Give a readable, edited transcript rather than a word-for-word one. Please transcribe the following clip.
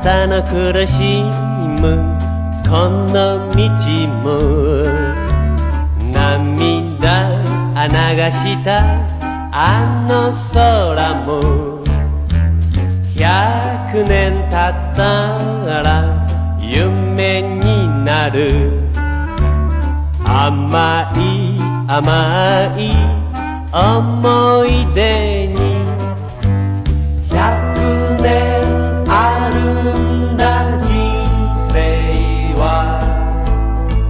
たの苦しむこの道も涙流したあの空も100年経ったら夢になる甘い甘い思い出